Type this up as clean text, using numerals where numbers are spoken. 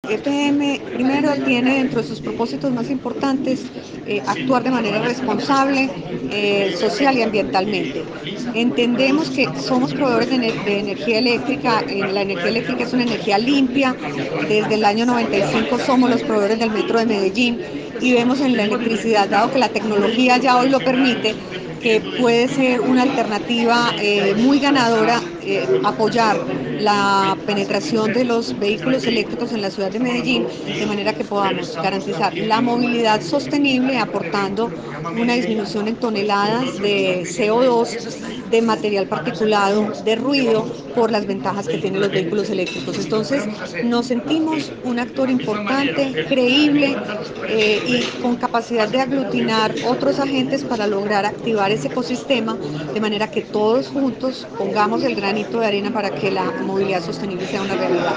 EPM primero tiene dentro de sus propósitos más importantes actuar de manera responsable, social y ambientalmente. Entendemos que somos proveedores de energía eléctrica. La energía eléctrica es una energía limpia. Desde el año 95 somos los proveedores del Metro de Medellín y vemos en la electricidad, dado que la tecnología ya hoy lo permite, que puede ser una alternativa muy ganadora apoyar la penetración de los vehículos eléctricos en la ciudad de Medellín, de manera que podamos garantizar la movilidad sostenible, aportando una disminución en toneladas de CO2, de material particulado, de ruido, por las ventajas que tienen los vehículos eléctricos. Entonces, nos sentimos un actor importante, creíble y con capacidad de aglutinar otros agentes para lograr activar ese ecosistema, de manera que todos juntos pongamos el granito de arena para que la movilidad sostenible sea una realidad.